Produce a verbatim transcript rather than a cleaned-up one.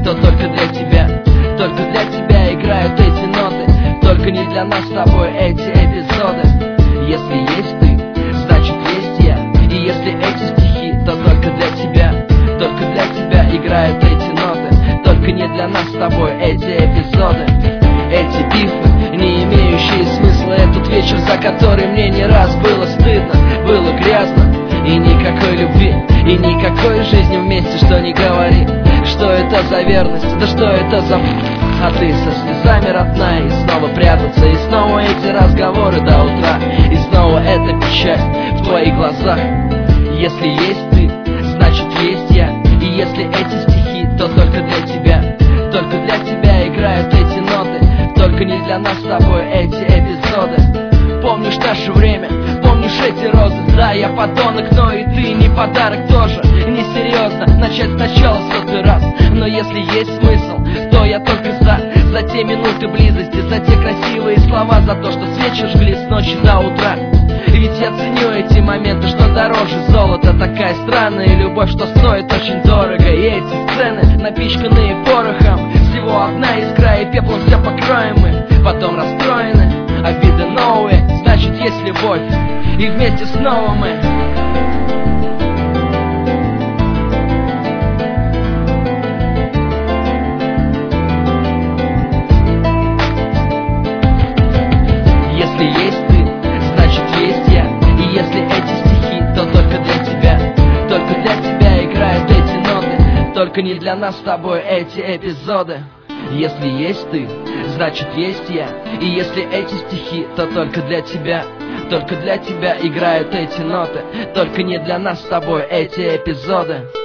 то только для тебя, только для тебя играют эти ноты, только не для нас с тобой эти эпизоды. Если есть ты, значит есть я, и если эти стихи, то только для тебя, только для тебя играют эти ноты, только не для нас с тобой эти эпизоды. Эти бифы, не имеющие смысла, этот вечер, за который мне не раз было стыдно, было грязно, и никакой любви, и никакой жизни вместе, что не говори. Что это за верность, да что это за... А ты со слезами, родная, и снова прятаться, и снова эти разговоры до утра, и снова эта печаль в твоих глазах. Если есть ты, значит есть я, и если эти стихи, то только для тебя, только для тебя играют эти ноты, только не для нас с тобой эти эпизоды. Помнишь наше время, помнишь эти розы? Да, я подонок, но и ты не подарок тоже. Несерьезно начать сначала сотый раз, но если есть смысл, то я только за. За те минуты близости, за те красивые слова, за то, что свечи жгли с ночи до утра. Ведь я ценю эти моменты, что дороже золота. Такая странная любовь, что стоит очень дорого. И эти сцены, напичканные порохом, всего одна искра, и пеплом все покроем мы. Потом расстроены, обиды новые, значит есть любовь, и вместе снова мы. Если есть ты, значит есть я, и если эти стихи, то только для тебя, только для тебя играют эти ноты, только не для нас с тобой эти эпизоды. Если есть ты, значит есть я, и если эти стихи, то только для тебя, только для тебя играют эти ноты, только не для нас с тобой эти эпизоды.